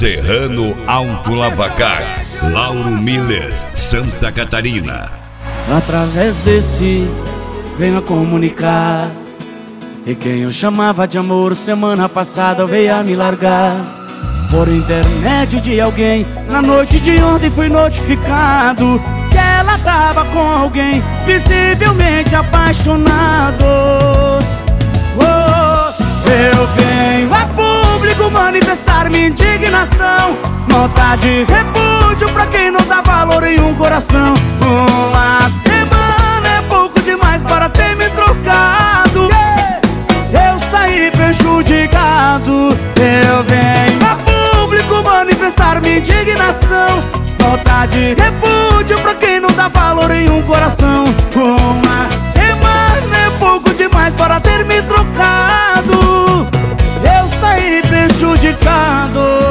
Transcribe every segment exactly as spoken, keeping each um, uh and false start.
Serrano Alto Lavacar, Lauro Miller, Santa Catarina. Através desse venho a comunicar, e quem eu chamava de amor semana passada veio a me largar. Por intermédio de alguém, na noite de ontem fui notificado que ela tava com alguém, visivelmente apaixonados. Oh, eu venho a público manifestar minha indignação, nota de repúdio pra quem não dá valor em um coração. Uma semana é pouco demais para ter me trocado, eu saí prejudicado. Eu venho a público manifestar minha indignação, nota de repúdio pra quem não dá valor em um coração. Uma semana é pouco demais para ter me trocado, eu saí prejudicado.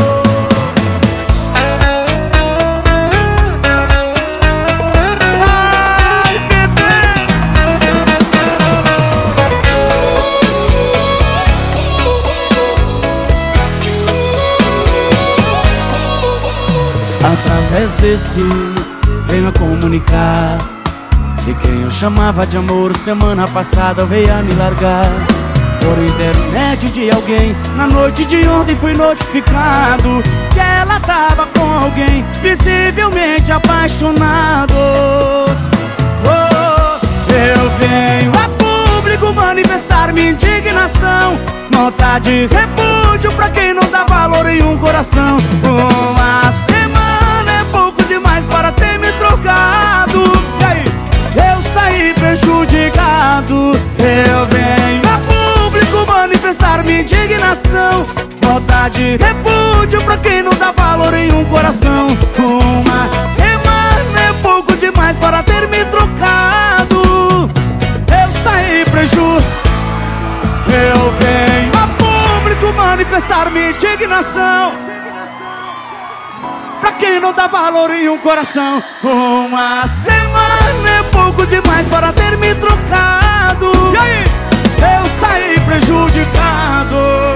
Através desse venho a comunicar, e quem eu chamava de amor semana passada veio a me largar. Por intermédio de alguém, na noite de ontem fui notificado que ela tava com alguém, visivelmente apaixonados. Oh, eu venho a público manifestar minha indignação, nota de repúdio pra quem não dá valor em um coração. Uma semana é pouco demais para ter me trocado, e aí? Eu saí prejudicado. Eu venho a público manifestar minha indignação, nota de repúdio pra quem não dá valor em um coração. Uma semana é pouco demais para ter me trocado, eu saí prejudicado. Eu venho a público manifestar minha indignação, pra quem não dá valor em um coração. Uma semana é pouco demais para ter me trocado, e aí? Eu saí prejudicado.